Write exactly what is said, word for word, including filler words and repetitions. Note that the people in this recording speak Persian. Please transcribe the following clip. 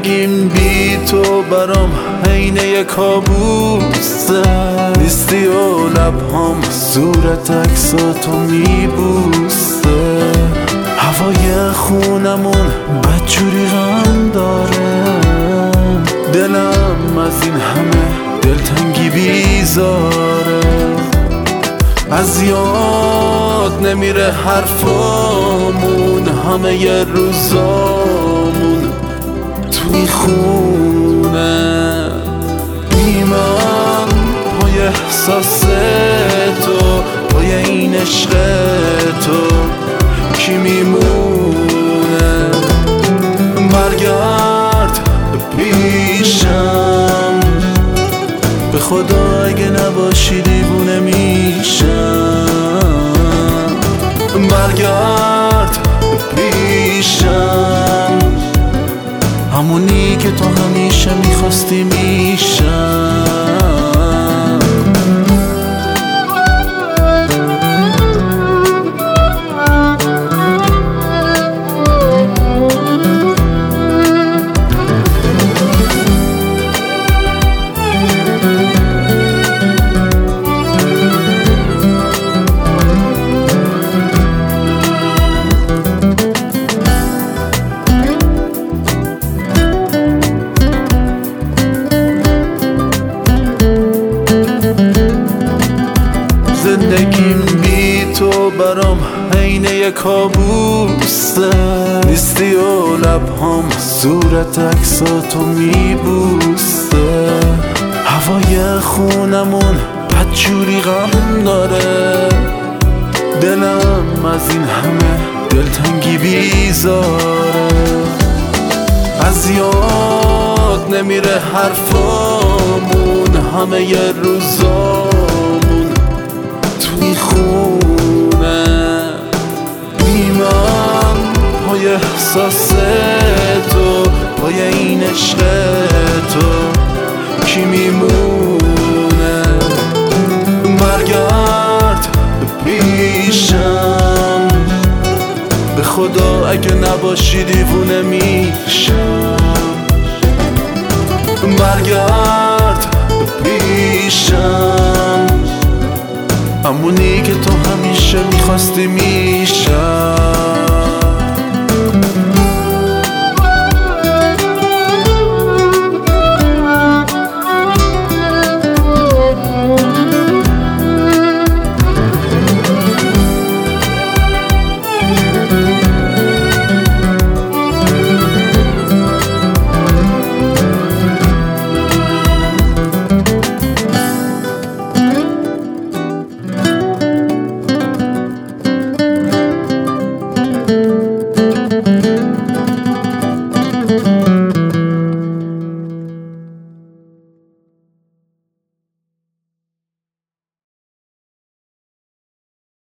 زندگیم بی تو برام عین یک کابوسه، نیستی و لبهام صورت عکساتو میبوسه. هوای خونمون بدجوری غم داره، دلم از این همه دلتنگی بیزاره. از یاد نمیره حرفامون، همه ی روزامون توی خونه. ایمان پای احساس تو، پای این عشق تو کی میمونه؟ برگرد پیشم، به خدا اگه نباشی دیوونه میشم. برگرد پیشم، همونی که تو همیشه میخواستی میشم. زندگیم بی تو برام عین یک کابوسه، نیستی و لبهام صورت عکساتو میبوسه. هوای خونمون بدجوری غم داره، دلم از این همه دلتنگی بیزاره. از یاد نمیره حرفامون، همه ی روزامون توی خونه. ایمان پای احساس تو، پای این عشق تو کی میمونه؟ برگرد پیشم، به خدا اگه نباشی دیوونه میشم. برگرد پیشم، همونی که تو همیشه میخواستی میشم.